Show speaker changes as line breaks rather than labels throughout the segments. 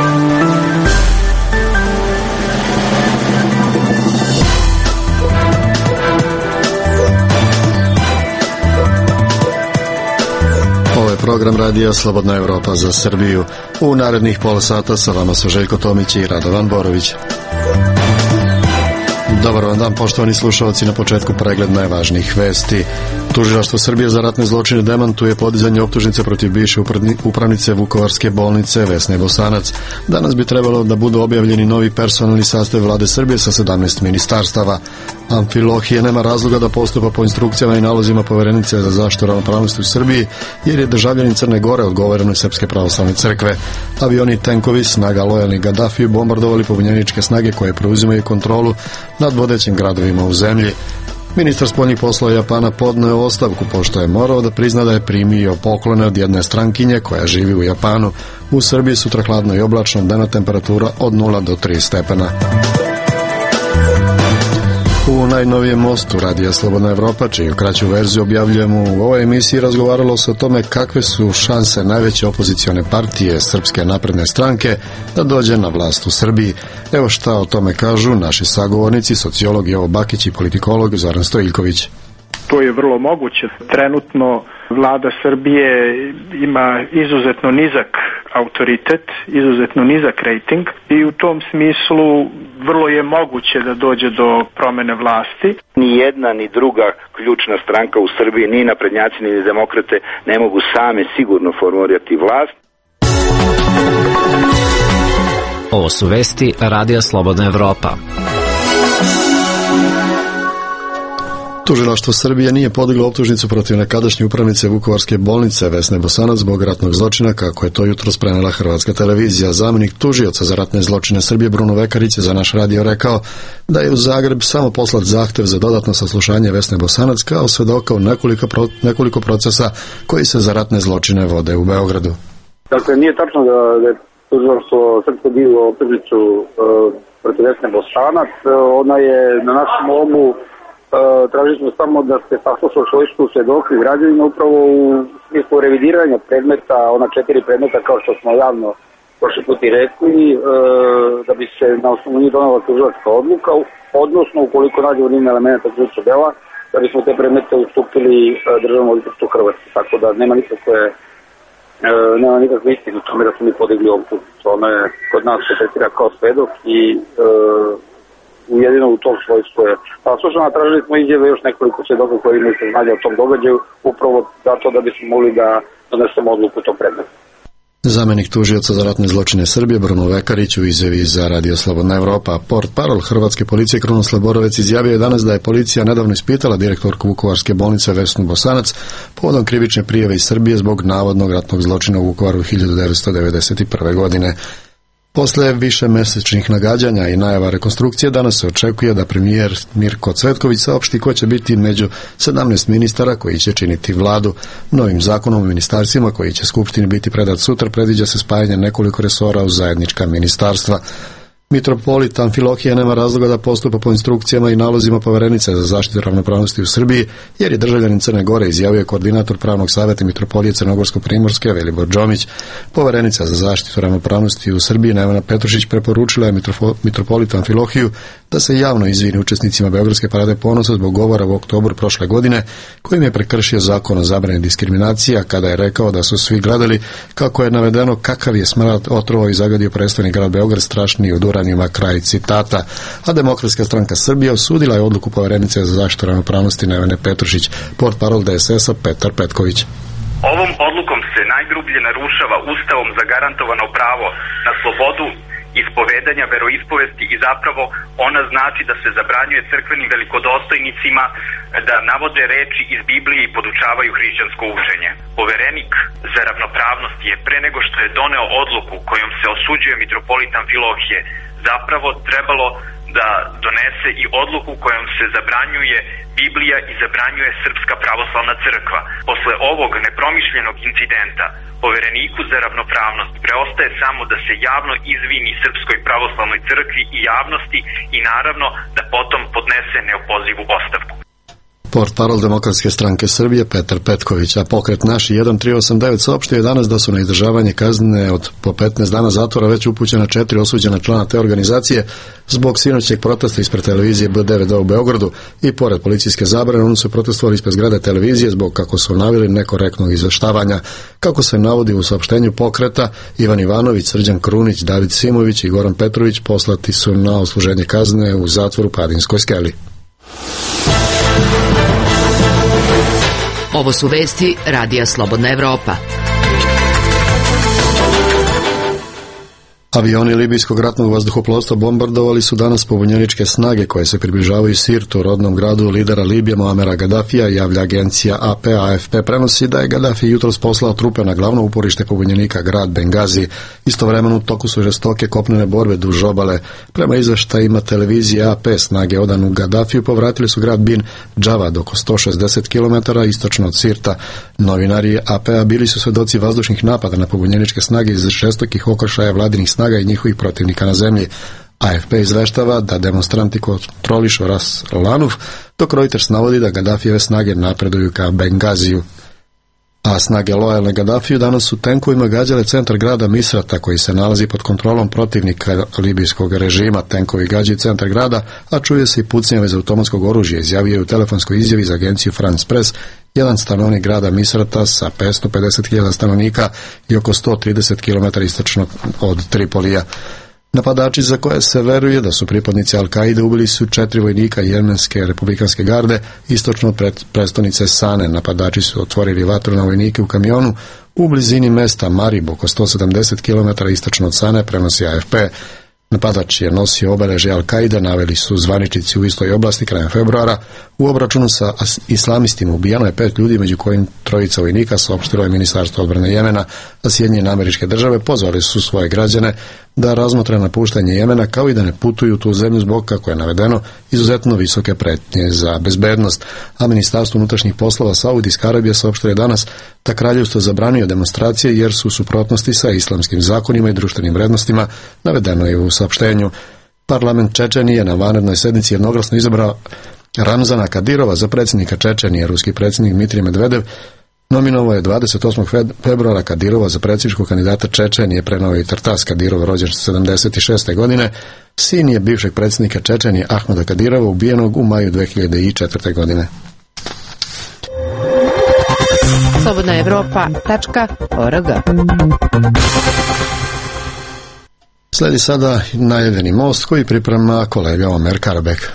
Program radija Slobodna Evropa za Srbiju. U narednih pola sata sa vama su Željko Tomić i Radovan Borović. Dobar vam dan, poštovani slušalci, na početku pregled najvažnijih vesti. Tužilaštvo Srbije za ratne zločine demantuje podizanje optužnice protiv bivše upravnice Vukovarske bolnice Vesne Bosanac. Danas bi trebalo da budu objavljeni novi personalni sastav vlade Srbije sa 17 ministarstava. Amfilohije nema razloga da postupa po instrukcijama i nalozima Poverenice za zaštitu ravnopravnosti u Srbiji, jer je državljanin Crne Gore odgovorenoj Srpske pravoslavne crkve. Avioni i tenkovi snaga lojalnih Gadafiju bombardovali pobunjeničke snage koje preuzimaju kontrolu nad vodećim gradovima u zemlji. Ministar spoljnih poslova Japana podneo ostavku pošto je morao da prizna da je primio poklone od jedne strankinje koja živi u Japanu. U Srbiji sutra hladno i oblačno, dnevna temperatura od 0 do 3 stepena. U najnovijem mostu radija Slobodna Evropa, čiju kraću verziju objavljujemo u ovoj emisiji, razgovaralo se o tome kakve su šanse najveće opozicione partije Srpske napredne stranke da dođe na vlast u Srbiji. Evo šta o tome kažu naši sagovornici, sociolog Jovo Bakić i politikolog Zoran Stojiljković.
To je vrlo moguće. Trenutno vlada Srbije ima izuzetno nizak autoritet, izuzetno nizak rejting i u tom smislu vrlo je moguće da dođe do promene vlasti.
Ni jedna ni druga ključna stranka u Srbiji, ni naprednjaci ni demokrate, ne mogu same sigurno formirati vlast.
Ovo su vesti Radija Slobodna Evropa.
Tužilaštvo Srbije nije podiglo optužnicu protiv nekadašnje upravnice Vukovarske bolnice Vesne Bosanac zbog ratnog zločina, kako je to jutros prenela Hrvatska televizija. Zamjenik tužioca za ratne zločine Srbije Bruno Vekarić je za naš radio rekao da je u Zagreb samo poslat zahtev za dodatno saslušanje Vesne Bosanac kao svedoka u nekoliko procesa koji se za ratne zločine vode u Beogradu.
Dakle, nije tačno da je tužilaštvo Srpsko diglo optužnicu protiv Vesne Bosanac. Ona je na našem molbu tražili smo samo da se sasluša svojstvu svedoka i građanina upravo u smislu revidiranja predmeta, ona 4 predmeta kao što smo javno prošli put i rekli, da bi se na osnovu njih donela tužilačka odluka, odnosno ukoliko nađemo njima elementa krivičnog dela, da bismo te predmete ustupili Državnom odvjetništvu Hrvatske. Tako da nema nikakve istine u tome da smo mi podigli optužnicu. Ona je kod nas se tretira kao svedok i jedino u tom svojstvu je saslušana. Tražili smo izjave još nekoliko svedoka koji imaju saznanja o tom događaju, upravo zato da bismo mogli da donesemo odluku u tom predmetu.
Zamenik tužioca za ratne zločine Srbije Bruno Vekarić u izjavi za Radio Slobodna Evropa. Portparol Hrvatske policije Krunoslav Borovac izjavio je danas da je policija nedavno ispitala direktorku Vukovarske bolnice Vesnu Bosanac povodom krivične prijave iz Srbije zbog navodnog ratnog zločina u Vukovaru 1991. godine. Posle višemesečnih nagađanja i najava rekonstrukcije, danas se očekuje da premijer Mirko Cvetković saopšti ko će biti među 17 ministara koji će činiti vladu. Novim zakonom o ministarstvima koji će Skupštini biti predat sutra predviđa se spajanje nekoliko resora u zajednička ministarstva. Mitropolit Amfilohije nema razloga da postupa po instrukcijama i nalozima Poverenice za zaštitu ravnopravnosti u Srbiji, jer je državljanin Crne Gore, izjavio je koordinator pravnog savjeta Mitropolije Crnogorsko-Primorske Velibor Đomić. Poverenica za zaštitu ravnopravnosti u Srbiji Nevena Petrušić preporučila je mitropolitu Amfilohiju da se javno izvini učesnicima Beogradske parade ponosa zbog govora u oktobru prošle godine, kojim je prekršio zakon o zabrani diskriminacije, kada je rekao da su svi gledali kako je navedeno kakav je smrad otrovao i zagadio prestoni grad Beograd strašniji od uranijuma, kraj citata. A Demokratska stranka Srbije osudila je odluku Poverenice za zaštitu ravnopravnosti Nevene Petrušić. Portparol DSS-a Petar Petković.
Ovom odlukom se najgrublje narušava Ustavom zagarantovano pravo na slobodu ispovedanja veroispovesti i zapravo ona znači da se zabranjuje crkvenim velikodostojnicima da navode reči iz Biblije i podučavaju hrišćansko učenje. Poverenik za ravnopravnost je pre nego što je doneo odluku kojom se osuđuje mitropolit Amfilohije zapravo trebalo da donese i odluku kojom se zabranjuje Biblija i zabranjuje Srpska pravoslavna crkva. Posle ovog nepromišljenog incidenta Povereniku za ravnopravnost preostaje samo da se javno izvini Srpskoj pravoslavnoj crkvi i javnosti i naravno da potom podnese neopozivu ostavku.
Portparol Demokratske stranke Srbije Petar Petković, a pokret Naši 1389 saopštio je danas da su na izdržavanje kazne od po 15 dana zatvora već upućena 4 osuđena člana te organizacije zbog sinoćeg protesta ispred televizije B9 u Beogradu i pored policijske zabrane oni su protestovali ispred zgrade televizije zbog, kako su naveli, nekorektnog izveštavanja. Kako se navodi u saopštenju pokreta, Ivan Ivanović, Srđan Krunić, David Simović i Goran Petrović poslati su na odsluženje kazne u zatvoru Padinskoj skeli.
Ovo su vesti Radija Slobodna Evropa.
Avioni libijskog ratnog vazduhoplovstva bombardovali su danas pobunjeničke snage koje se približavaju Sirtu, rodnom gradu lidera Libije Muamera Gadafija, javlja agencija AP. AFP prenosi da je Gadafi jutros poslao trupe na glavno uporište pobunjenika grad Bengazi. Istovremeno u toku su žestoke kopnene borbe duž obale. Prema izveštajima televizije AP, snage odanu Gadafiju povratili su grad Bin Džavad oko 160 km istočno od Sirta. Novinari AP-a bili su svedoci vazdušnih napada na pobunjeničke snage iz žestokih okršaja vladinih snaga i njihovih protivnika na zemlji. AFP izveštava da demonstranti kontrolišu Ras Lanuf, dok Reuters navodi da Gadafijeve snage napreduju ka Bengaziju. A snage lojalne Gadafiju danas su tenkovima gađale centar grada Misrata, koji se nalazi pod kontrolom protivnika libijskog režima. Tenkovi gađaju centar grada, a čuje se i pucnjave iz automatskog oružja, izjavio je u telefonskoj izjavi za agenciju France Press jedan stanovnik grada Misrata sa 550.000 stanovnika i oko 130 km istočno od Tripolija. Napadači za koje se veruje da su pripadnici Al-Kaide ubili su 4 vojnika Jemenske republikanske garde istočno od prestonice Sane. Napadači su otvorili vatru na vojnike u kamionu u blizini mesta Marib, oko 170 km istočno od Sane, prenosi AFP. Napadač je nosio obeležje Al-Kaide, naveli su zvaničnici u istoj oblasti krajem februara. U obračunu sa islamistima ubijano je 5 ljudi, među kojim 3 vojnika, saopštilo je Ministarstvo odbrane Jemena, a Sjedinjene Američke Države pozvali su svoje građane da razmotre napuštanje Jemena, kao i da ne putuju u tu zemlju zbog, kako je navedeno, izuzetno visoke pretnje za bezbednost. A Ministarstvo unutrašnjih poslova Saudijske Arabije saopštilo je danas da kraljevstvo zabranio demonstracije jer su u suprotnosti sa islamskim zakonima i društvenim vrednostima, navedeno je u saopštenju. Parlament Čečenije na vanrednoj sednici jednoglasno izabrao Ramzana Kadirova za predsjednika Čečenije. Ruski predsjednik Dmitrij Medvedev nominovao je 28. februara Kadirova za predsjedničkog kandidata Čečenije. Prenao je i Tartas Kadirov, rođen 76. godine. Sin je bivšeg predsjednika Čečenije Ahmeda Kadirova, ubijenog u maju 2004. godine.
slobodnaevropa.org.
Sledi sada najavljeni most koji priprema kolega Omer Karabek.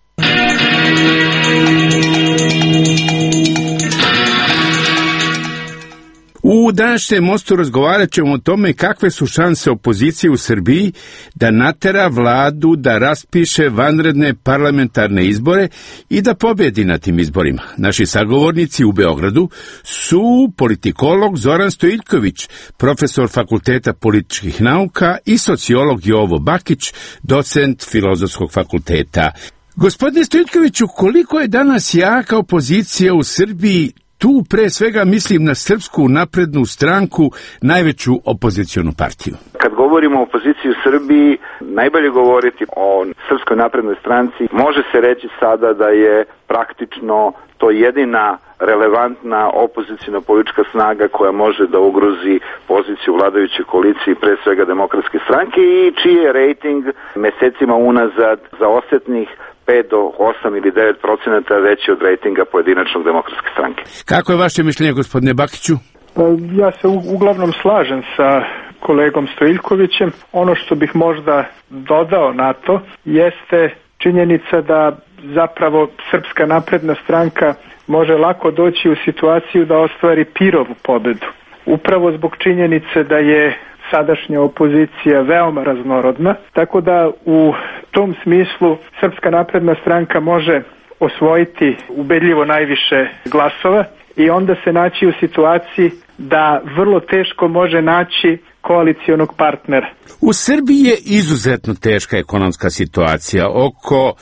U današnjem mostu razgovarat ćemo o tome kakve su šanse opozicije u Srbiji da natera vladu da raspiše vanredne parlamentarne izbore i da pobjedi na tim izborima. Naši sagovornici u Beogradu su politikolog Zoran Stojiljković, profesor Fakulteta političkih nauka, i sociolog Jovo Bakić, docent Filozofskog fakulteta. Gospodine Stojiljkoviću, koliko je danas jaka opozicija u Srbiji? Tu pre svega mislim na Srpsku naprednu stranku, najveću opozicionu partiju.
Kad govorimo o opoziciji u Srbiji, najbolje govoriti o Srpskoj naprednoj stranci. Može se reći sada da je praktično to jedina relevantna opozicijna politička snaga koja može da ugrozi poziciju vladajuće koalicije, pre svega Demokratske stranke, i čiji je rejting mesecima unazad za osetnih 5 do 8 ili 9% veći od rejtinga pojedinačnog Demokratske stranke.
Kako je vaše mišljenje, gospodine Bakiću?
Ja se uglavnom slažem sa kolegom Stojiljkovićem. Ono što bih možda dodao na to jeste činjenica da zapravo Srpska napredna stranka može lako doći u situaciju da ostvari Pirovu pobedu. Upravo zbog činjenice da je sadašnja opozicija veoma raznorodna, tako da u tom smislu Srpska napredna stranka može osvojiti ubedljivo najviše glasova i onda se naći u situaciji da vrlo teško može naći koalicionog partnera.
U Srbiji je izuzetno teška ekonomska situacija. Oko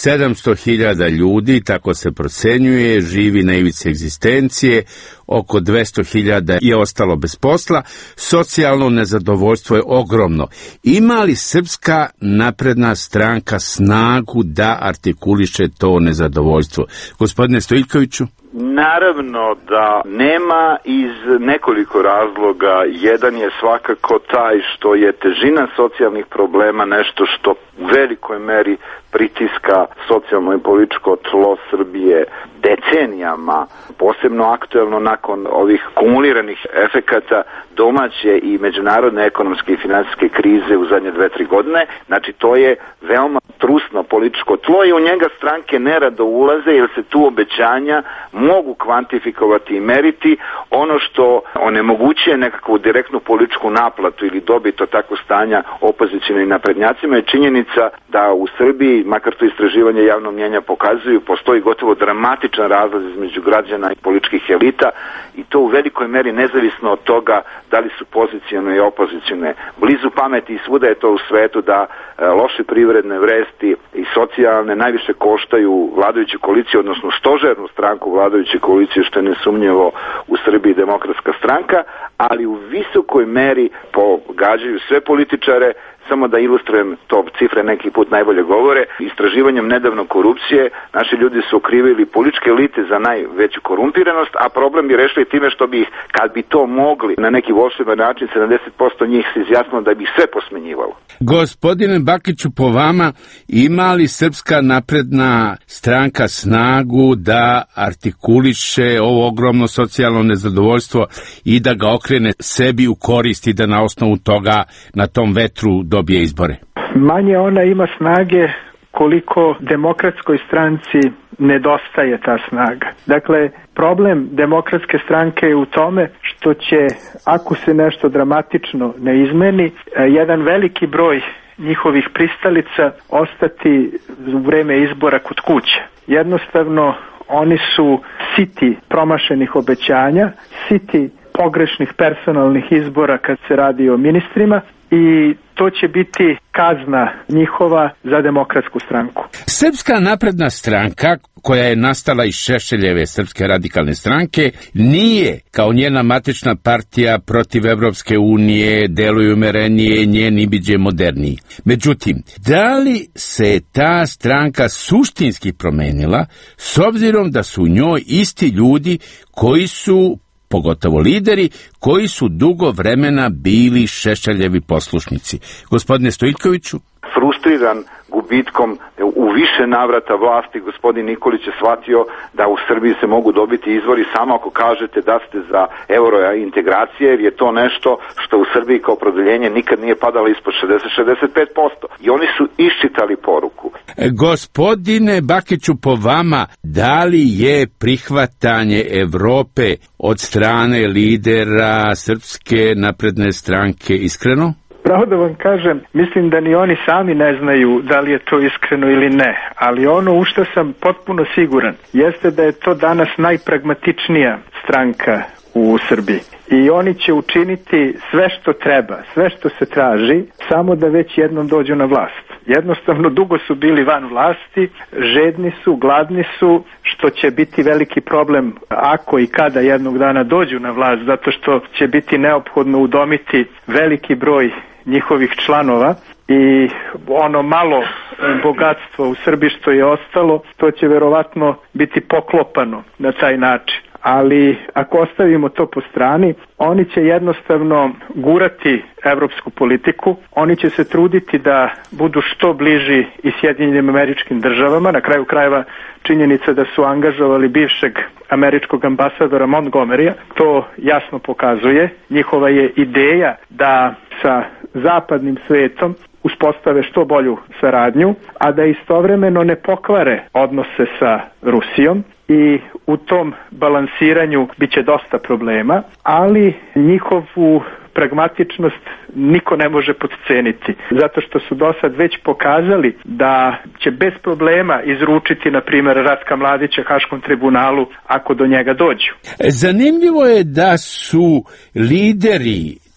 700.000 ljudi, tako se procenjuje, živi na ivici egzistencije, oko 200.000 je ostalo bez posla, socijalno nezadovoljstvo je ogromno. Ima li Srpska napredna stranka snagu da artikuliše to nezadovoljstvo? Gospodine Stojiljkoviću?
Naravno da nema iz nekoliko razloga. Jedan je svakako taj što je težina socijalnih problema nešto što u velikoj meri pritiska socijalno i političko tlo Srbije decenijama, posebno aktuelno nakon ovih kumuliranih efekata domaće i međunarodne ekonomske i finansijske krize u zadnje 2-3 godine. Znači to je veoma trusno političko tlo i u njega stranke nerado ulaze jer se tu obećanja mogu kvantifikovati i meriti. Ono što onemogućuje nekakvu direktnu političku naplatu ili dobit od takvog stanja opozicionim naprednjacima je činjenica da u Srbiji, makar to istraživanje javnog mnjenja pokazuju, postoji gotovo dramatičan razlaz između građana i političkih elita i to u velikoj meri nezavisno od toga da li su poziciono i opozicione. Blizu pameti i svuda je to u svetu da loše privredne vesti i socijalne najviše koštaju vladajuću koaliciju, odnosno stožernu stranku vladajuće koalicije, što je nesumnjivo u Srbiji Demokratska stranka, ali u visokoj meri pogađaju sve političare. Samo da ilustrujem, to cifre neki put najbolje govore, istraživanjem nedavno korupcije naši ljudi su okrivili političke elite za najveću korumpiranost, a problem bi rešili time što bi ih, kad bi to mogli na neki volšeban način, 70% njih se izjasnilo da bi ih sve posmenjivalo.
Gospodine Bakiću, po vama, ima li Srpska napredna stranka snagu da artikuliše ovo ogromno socijalno nezadovoljstvo i da ga okrene sebi u korist i da na osnovu toga na tom vetru dobije izbore?
Manje ona ima snage koliko Demokratskoj stranci nedostaje ta snaga. Dakle, problem Demokratske stranke je u tome što će, ako se nešto dramatično ne izmeni, jedan veliki broj njihovih pristalica ostati u vreme izbora kod kuće. Jednostavno, oni su siti promašenih obećanja, siti pogrešnih personalnih izbora kad se radi o ministrima i to će biti kazna njihova za Demokratsku stranku.
Srpska napredna stranka, koja je nastala iz Šešeljeve Srpske radikalne stranke, nije, kao njena matična partija, protiv Evropske unije, deluje umerenije, njen imidž je moderniji. Međutim, da li se ta stranka suštinski promenila, s obzirom da su u njoj isti ljudi koji su, pogotovo lideri, koji su dugo vremena bili Šešeljevi poslušnici? Gospodine Stojiljkoviću?
Frustriran gubitkom u više navrata vlasti, gospodin Nikolić je shvatio da u Srbiji se mogu dobiti izvori samo ako kažete da ste za euro integracije, jer je to nešto što u Srbiji kao opredeljenje nikad nije padalo ispod 60-65%. I oni su iščitali poruku.
Gospodine Bakiću, po vama, da li je prihvatanje Evrope od strane lidera Srpske napredne stranke iskreno?
Pravo da vam kažem, mislim da ni oni sami ne znaju da li je to iskreno ili ne, ali ono u što sam potpuno siguran jeste da je to danas najpragmatičnija stranka u Srbiji. I oni će učiniti sve što treba, sve što se traži, samo da već jednom dođu na vlast. Jednostavno, dugo su bili van vlasti, žedni su, gladni su, što će biti veliki problem ako i kada jednog dana dođu na vlast, zato što će biti neophodno udomiti veliki broj njihovih članova i ono malo bogatstvo u Srbiji što je ostalo, to će verovatno biti poklopano na taj način. Ali ako ostavimo to po strani, oni će jednostavno gurati evropsku politiku, oni će se truditi da budu što bliži i Sjedinjenim Američkim Državama, na kraju krajeva činjenica da su angažovali bivšeg američkog ambasadora Montgomerya, to jasno pokazuje. Njihova je ideja da sa zapadnim svetom uspostave što bolju saradnju, a da istovremeno ne pokvare odnose sa Rusijom i u tom balansiranju biće dosta problema, ali njihovu pragmatičnost niko ne može podceniti, zato što su do sad već pokazali da će bez problema izručiti, na primjer, Ratka Mladića Haškom tribunalu ako do njega dođu.
Zanimljivo je da su lideri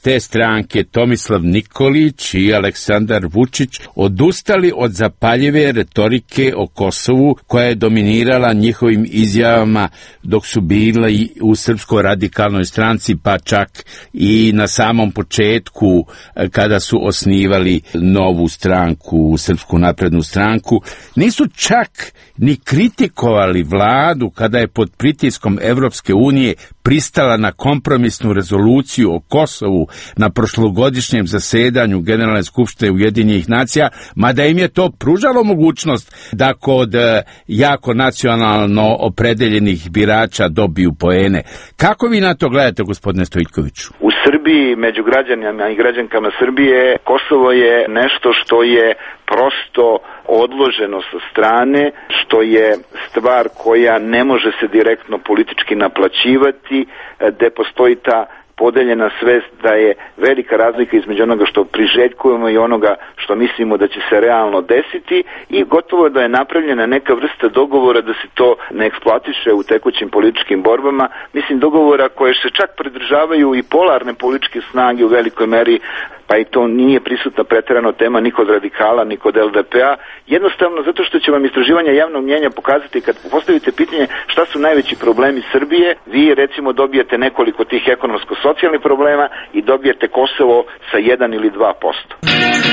te stranke Tomislav Nikolić i Aleksandar Vučić odustali od zapaljive retorike o Kosovu koja je dominirala njihovim izjavama dok su bili u Srpskoj radikalnoj stranci, pa čak i na samom početku kada su osnivali novu stranku, Srpsku naprednu stranku. Nisu čak ni kritikovali vladu kada je pod pritiskom Evropske unije pristala na kompromisnu rezoluciju o Kosovu na prošlogodišnjem zasedanju Generalne skupštine Ujedinjenih nacija, mada im je to pružalo mogućnost da kod jako nacionalno opredeljenih birača dobiju poene. Kako vi na to gledate, gospodine Stojiljkoviću?
U Srbiji, među građanima i građankama Srbije, Kosovo je nešto što je prosto odloženo sa strane, što je stvar koja ne može se direktno politički naplaćivati, gde postoji ta podeljena svest da je velika razlika između onoga što priželjkujemo i onoga što mislimo da će se realno desiti i gotovo da je napravljena neka vrsta dogovora da se to ne eksploatiše u tekućim političkim borbama. Mislim dogovora koje se čak pridržavaju i polarne političke snage u velikoj meri, pa i to nije prisutna preterano tema ni kod radikala, ni kod LDP-a, jednostavno zato što će vam istraživanja javnog mnjenja pokazati kad postavite pitanje šta su najveći problemi Srbije, vi recimo dobijete nekoliko tih ekonomsko-socijalnih problema i dobijete Kosovo sa 1 ili 2%.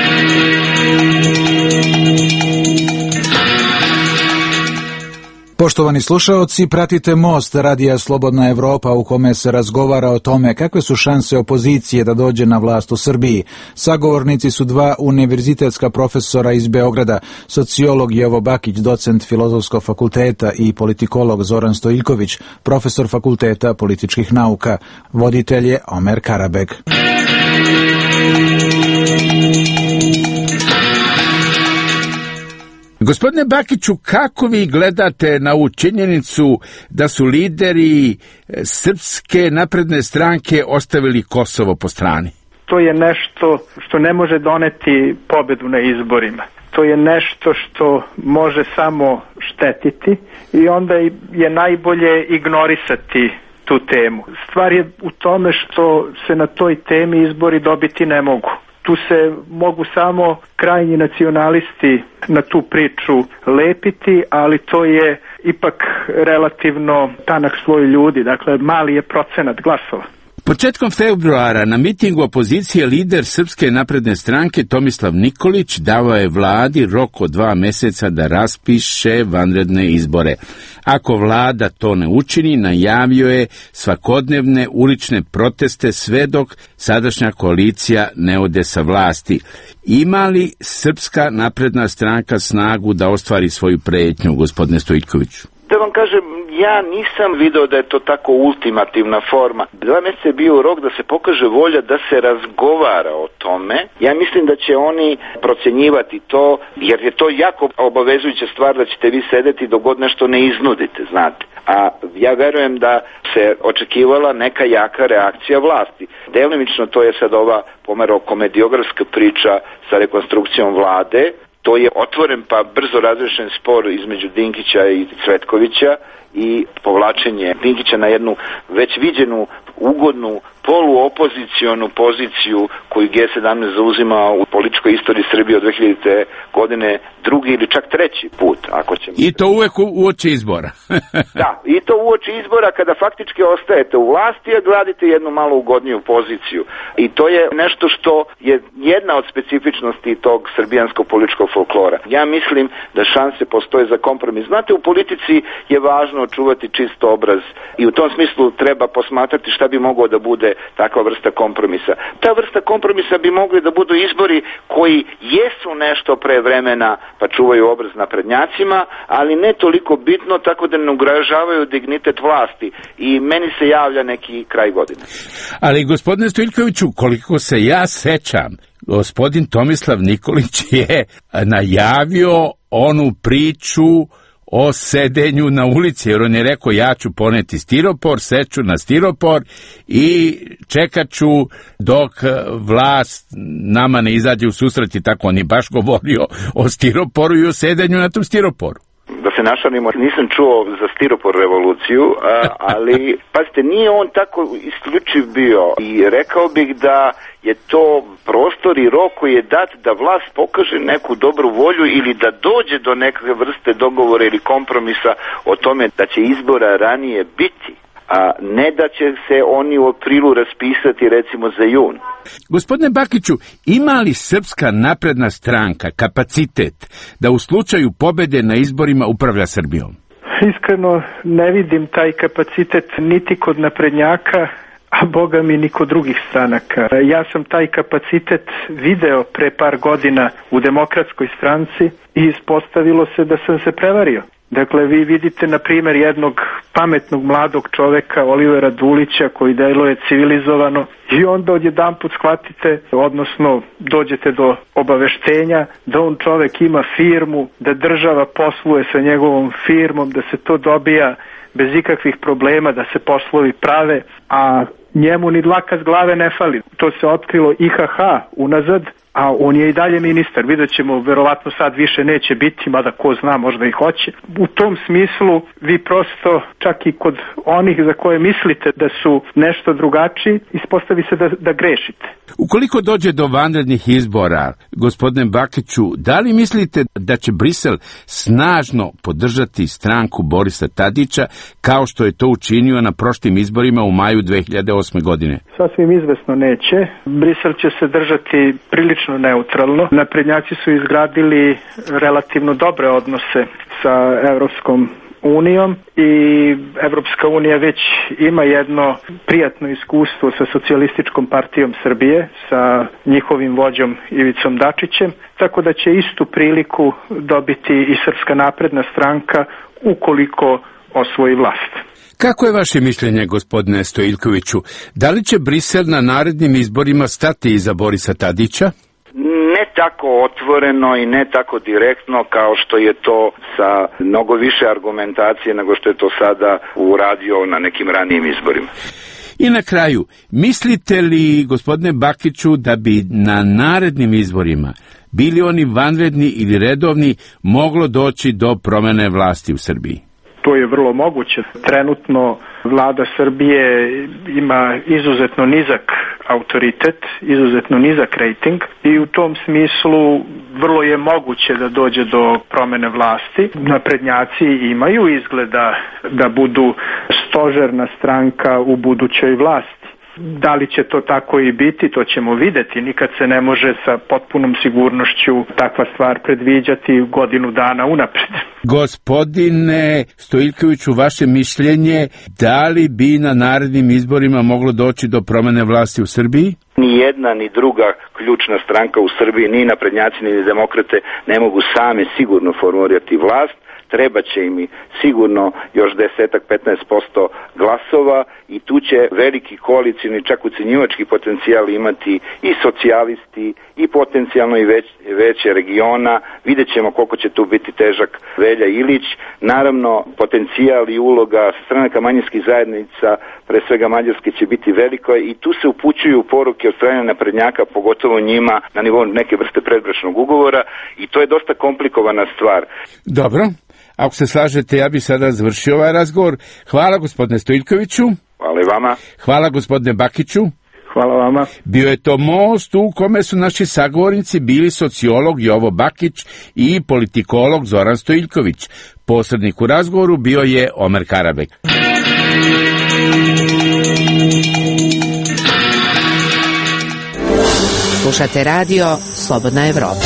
Poštovani slušaoci, pratite Most Radija Slobodna Evropa u kome se razgovara o tome kakve su šanse opozicije da dođe na vlast u Srbiji. Sagovornici su dva univerzitetska profesora iz Beograda, sociolog Jovo Bakić, docent Filozofskog fakulteta i politikolog Zoran Stojiljković, profesor Fakulteta političkih nauka. Voditelj je Omer Karabeg.
Gospodine Bakiću, kako vi gledate na ovu činjenicu da su lideri Srpske napredne stranke ostavili Kosovo po strani?
To je nešto što ne može doneti pobedu na izborima. To je nešto što može samo štetiti i onda je najbolje ignorisati tu temu. Stvar je u tome što se na toj temi izbori dobiti ne mogu. Tu se mogu samo krajnji nacionalisti na tu priču lepiti, ali to je ipak relativno tanak sloj ljudi, dakle mali je procenat glasova.
Početkom februara na mitingu opozicije lider Srpske napredne stranke Tomislav Nikolić dao je vladi rok od 2 meseca da raspiše vanredne izbore. Ako vlada to ne učini, najavio je svakodnevne ulične proteste sve dok sadašnja koalicija ne ode sa vlasti. Ima li Srpska napredna stranka snagu da ostvari svoju pretnju, gospodine Stojiljkoviću?
Da vam kažem, ja nisam video da je to tako ultimativna forma. 2 meseca je bio rok da se pokaže volja da se razgovara o tome. Ja mislim da će oni procjenjivati to, jer je to jako obavezujuća stvar da ćete vi sedeti dok god nešto ne iznudite, znate. A ja verujem da se očekivala neka jaka reakcija vlasti. Delimično to je sad ova pomalo komediografska priča sa rekonstrukcijom vlade. To je otvoren pa brzo razrešen spor između Dinkića i Cvetkovića i povlačenje Dinkića na jednu već viđenu ugodnu poluopozicionu poziciju koju G17 zauzima u političkoj istoriji Srbije od 2000. godine drugi ili čak treći put, ako ćemo.
I to uvek uoči izbora.
Da, i to uoči izbora kada faktički ostajete u vlasti, a gradite jednu malo ugodniju poziciju. I to je nešto što je jedna od specifičnosti tog srbijanskog političkog folklora. Ja mislim da šanse postoje za kompromis. Znate, u politici je važno očuvati čist obraz i u tom smislu treba posmatrati šta bi moglo da bude takva vrsta kompromisa. Ta vrsta kompromisa bi mogli da budu izbori koji jesu nešto pre vremena pa čuvaju obraz naprednjacima, ali ne toliko bitno tako da ne ugrožavaju dignitet vlasti i meni se javlja neki kraj godine.
Ali gospodine Stojiljkoviću, koliko se ja sećam, gospodin Tomislav Nikolić je najavio onu priču o sedenju na ulici, jer on je rekao ja ću poneti stiropor, seću na stiropor i čekat ću dok vlast nama ne izađe u susret i tako on je baš govorio o stiroporu i o sedenju na tom stiroporu.
Da se našalimo, nisam čuo za stiropor revoluciju, ali pazite, nije on tako isključiv bio i rekao bih da je to prostor i rok koji je dat da vlast pokaže neku dobru volju ili da dođe do neke vrste dogovora ili kompromisa o tome da će izbora ranije biti, a ne da će se oni u aprilu raspisati recimo za jun.
Gospodine Bakiću, ima li Srpska napredna stranka kapacitet da u slučaju pobede na izborima upravlja Srbijom?
Iskreno ne vidim taj kapacitet niti kod naprednjaka, a boga mi ni kod drugih stranaka. Ja sam taj kapacitet video pre par godina u Demokratskoj stranci i ispostavilo se da sam se prevario. Dakle, vi vidite, na primjer, jednog pametnog mladog čoveka, Olivera Dulića, koji deluje civilizovano, i onda odjedanput shvatite, odnosno dođete do obaveštenja da on čovek ima firmu, da država posluje sa njegovom firmom, da se to dobija bez ikakvih problema, da se poslovi prave, a njemu ni dlaka s glave ne fali. To se otkrilo IHH unazad, a on je i dalje ministar. Vidjet ćemo, verovatno sad više neće biti, mada ko zna, možda i hoće. U tom smislu vi prosto, čak i kod onih za koje mislite da su nešto drugačiji, ispostavi se da grešite.
Ukoliko dođe do vanrednih izbora, gospodine Bakiću, da li mislite da će Brisel snažno podržati stranku Borisa Tadića, kao što je to učinio na prošlim izborima u maju 2008. godine?
Sasvim izvesno neće. Brisel će se držati prilično neutralno. Naprednjaci su izgradili relativno dobre odnose sa Evropskom unijom i Evropska unija već ima jedno prijatno iskustvo sa Socijalističkom partijom Srbije, sa njihovim vođom Ivicom Dačićem, tako da će istu priliku dobiti i Srpska napredna stranka ukoliko osvoji vlast.
Kako je vaše mišljenje, gospodine Stojiljkoviću? Da li će Brisel na narednim izborima stati iza Borisa Tadića?
Ne tako otvoreno i ne tako direktno kao što je to sa mnogo više argumentacije nego što je to sada uradio na nekim ranijim izborima.
I na kraju, mislite li, gospodine Bakiću, da bi na narednim izborima, bili oni vanredni ili redovni, moglo doći do promene vlasti u Srbiji?
To je vrlo moguće. Trenutno vlada Srbije ima izuzetno nizak autoritet, izuzetno nizak rating i u tom smislu vrlo je moguće da dođe do promene vlasti. Naprednjaci imaju izgleda da budu stožerna stranka u budućoj vlasti. Da li će to tako i biti, to ćemo videti. Nikad se ne može sa potpunom sigurnošću takva stvar predviđati godinu dana unapred.
Gospodine Stojiljkoviću, vaše mišljenje, da li bi na narednim izborima moglo doći do promene vlasti u Srbiji?
Ni jedna ni druga ključna stranka u Srbiji, ni naprednjaci ni demokrate, ne mogu same sigurno formirati vlast. Treba će im sigurno još 10-15% glasova i tu će veliki koalicijni, čak ucenjivački potencijal imati i socijalisti i potencijalno i veće regiona. Vidjet ćemo koliko će tu biti težak Velja Ilić. Naravno, potencijal i uloga stranaka manjinskih zajednica, pre svega Mađarske, će biti veliko i tu se upućuju poruke od strane naprednjaka, pogotovo njima na nivou neke vrste predbračnog ugovora i to je dosta komplikovana stvar.
Dobro. Ako se slažete, ja bih sada završio ovaj razgovor. Hvala, gospodine Stojiljkoviću.
Hvala i vama.
Hvala, gospodine Bakiću.
Hvala vama.
Bio je to most u kome su naši sagovornici bili sociolog Jovo Bakić i politikolog Zoran Stojiljković. Posrednik u razgovoru bio je Omer Karabek.
Slušate radio Slobodna Evropa.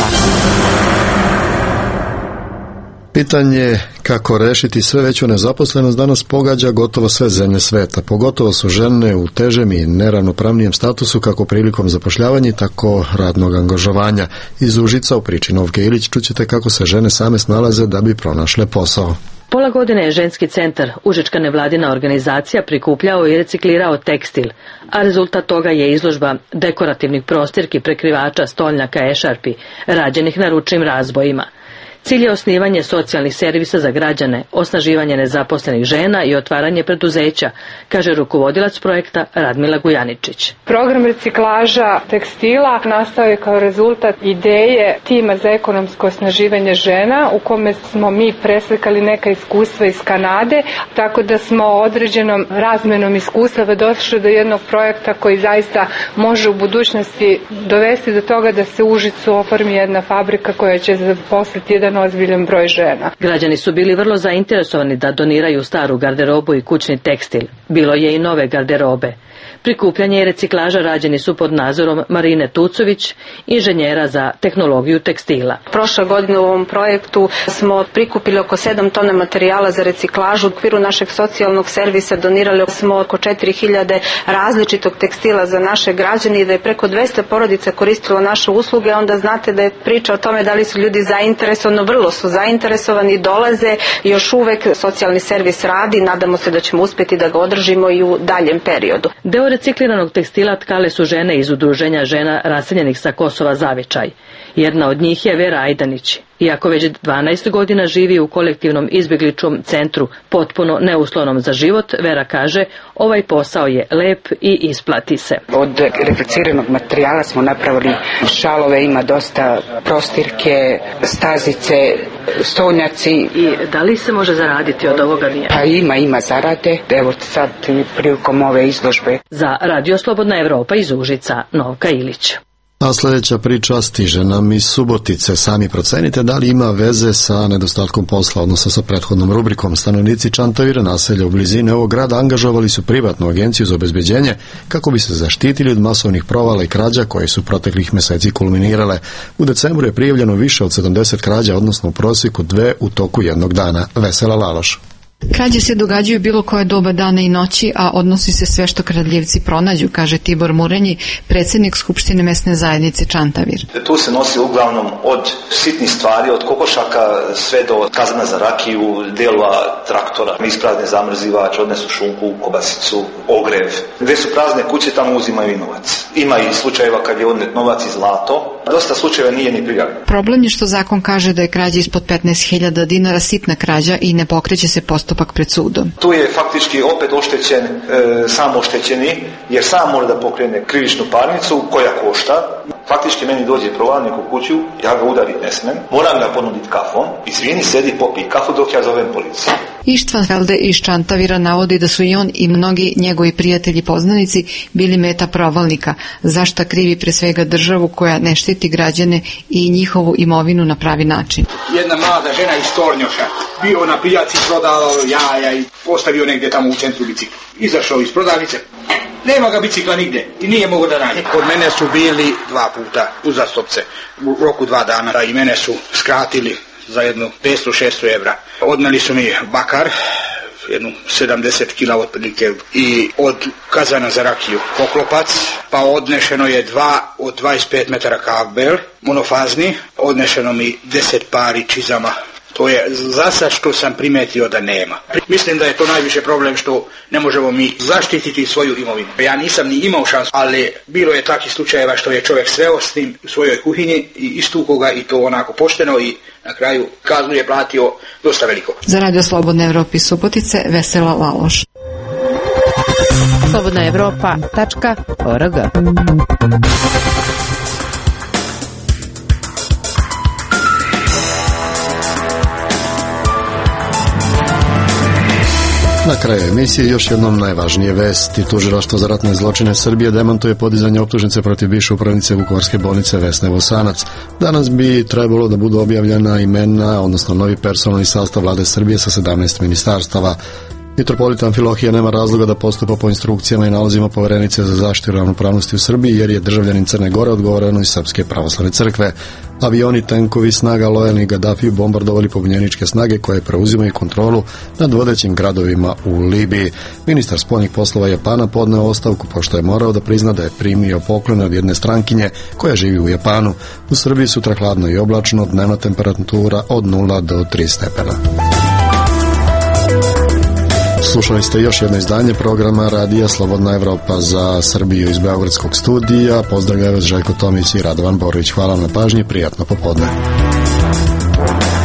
Pitanje kako rešiti sve veću nezaposlenost danas pogađa gotovo sve zemlje sveta. Pogotovo su žene u težem i neravnopravnijem statusu kako prilikom zapošljavanja, tako radnog angažovanja. Iz Užica u priči Novke Ilić čućete kako se žene same snalaze da bi pronašle posao.
Pola godine je Ženski centar, užička nevladina organizacija, prikupljao i reciklirao tekstil, a rezultat toga je izložba dekorativnih prostirki, prekrivača, stolnjaka, ešarpi, rađenih na ručnim razbojima. Cilj je osnivanje socijalnih servisa za građane, osnaživanje nezaposlenih žena i otvaranje preduzeća, kaže rukovodilac projekta Radmila Gujaničić.
Program reciklaža tekstila nastao je kao rezultat ideje tima za ekonomsko osnaživanje žena u kome smo mi preslikali neka iskustva iz Kanade, tako da smo određenom razmenom iskustava došli do jednog projekta koji zaista može u budućnosti dovesti do toga da se u Užicu oformi jedna fabrika koja će zaposliti jedan ozbiljan broj žena.
Građani su bili vrlo zainteresovani da doniraju staru garderobu i kućni tekstil. Bilo je i nove garderobe. Prikupljanje i reciklaža rađeni su pod nadzorom Marine Tucović, inženjera za tehnologiju tekstila.
Prošle godine u ovom projektu smo prikupili oko 7 tona materijala za reciklažu. U okviru našeg socijalnog servisa donirali smo oko 4000 različitog tekstila za naše građane i da je preko 200 porodica koristilo naše usluge. Onda znate da je priča o tome da li su ljudi zainteresovani, vrlo su zainteresovani, dolaze, još uvek socijalni servis radi, nadamo se da ćemo uspjeti da ga održimo i u daljem periodu.
Deo recikliranog tekstila tkale su žene iz udruženja žena raseljenih sa Kosova Zavičaj. Jedna od njih je Vera Ajdanić. Iako već 12 godina živi u kolektivnom izbjegličkom centru, potpuno neuslovnom za život, Vera kaže, ovaj posao je lep i isplati se.
Od recikliranog materijala smo napravili šalove, ima dosta prostirke, stazice, stolnjaci.
I da li se može zaraditi od ovoga nije?
Pa ima zarade. Evo sad prilikom ove izložbe.
Za Radio Slobodna Evropa iz Užica, Novka Ilić.
A sljedeća priča stiže nam iz Subotice. Sami procenite da li ima veze sa nedostatkom posla, odnosno sa prethodnom rubrikom. Stanovnici Čantavira, naselja u blizini ovog grada, angažovali su privatnu agenciju za obezbeđenje kako bi se zaštitili od masovnih provala i krađa koje su proteklih meseci kulminirale. U decembru je prijavljeno više od 70 krađa, odnosno u prosjeku 2 u toku jednog dana. Vesela Laloš.
Krađe se događaju bilo koje doba dana i noći, a odnosi se sve što kradljivci pronađu, kaže Tibor Murenji, predsjednik Skupštine mesne zajednice Čantavir.
Tu se nosi uglavnom od sitnih stvari, od kokošaka sve do kazana za rakiju, delova traktora, isprazne zamrzivač, odnesu šunku, kobasicu, ogrev. Gde su prazne kuće, tamo uzimaju i novac. Ima i slučajeva kad je odnet novac i zlato. Dosta slučajeva nije ni prijavljeno.
Problem je što zakon kaže da je krađa ispod 15.000 dinara sitna krađa i ne pokreće se postupak pred sudom.
Tu je faktički opet oštećen sam oštećeni, jer sam mora da pokrene krivičnu parnicu koja košta. Faktički meni dođe provalnik u kuću, ja ga udarit ne smem, moram ga ponuditi kafom, izvini, sedi, popij kafu dok ja zovem policiju.
Ištvan Felde iz Čantavira navodi da su i on i mnogi njegovi prijatelji poznanici bili meta provalnika, zašta krivi pre svega državu koja ne štiti građane i njihovu imovinu na pravi način.
Jedna mlada žena iz Tornjoša bio na pijaci, prodao jaja i postavio negdje tamo u centru bicikl. Izašao iz prodavnice, nema ga bicikla nigdje i nije mogo da nađe. Kod mene su bili 2 puta uzastopce u roku 2 dana i mene su skratili za jednu 500-600 evra. Odneli su mi bakar, jednu 70 kila otprilike, i od kazana za rakiju poklopac, pa odnešeno je 2 od 25 metara kabel, monofazni, odnešeno mi 10 pari čizama. To je za sad što sam primetio da nema. Mislim da je to najviše problem što ne možemo mi zaštititi svoju imovinu. Ja nisam ni imao šansu, ali bilo je takvih slučajeva što je čovjek sreo s tim u svojoj kuhinji i istukao ga i to onako pošteno i na kraju kaznu je platio dosta veliko.
Za Radio Slobodna Evropa iz Subotice, Vesela Laloš.
slobodnaevropa.org.
Na kraju emisije još jednom najvažnije vesti. Tužilaštvo za ratne zločine Srbije demantuje podizanje optužnice protiv bivše upravnice Vukovarske bolnice Vesne Vosanac. Danas bi trebalo da budu objavljena imena, odnosno novi personalni sastav vlade Srbije sa 17 ministarstava. Mitropolit Amfilohije nema razloga da postupa po instrukcijama i nalozima poverenice za zaštitu ravnopravnosti u Srbiji, jer je državljanin Crne Gore odgovoreno iz Srpske pravoslavne crkve. Avioni, tenkovi snaga lojalni Gaddafiju bombardovali pobunjeničke snage koje preuzimaju kontrolu nad vodećim gradovima u Libiji. Ministar spoljnih poslova Japana podneo ostavku pošto je morao da prizna da je primio poklon od jedne strankinje koja živi u Japanu. U Srbiji sutra hladno i oblačno, dnevna temperatura od 0 do 3 stepena. Slušali ste još jedno izdanje programa Radija Slobodna Evropa za Srbiju iz Beogradskog studija. Pozdravljaju vas Željko Tomić i Radovan Borović. Hvala na pažnji, prijatno popodne.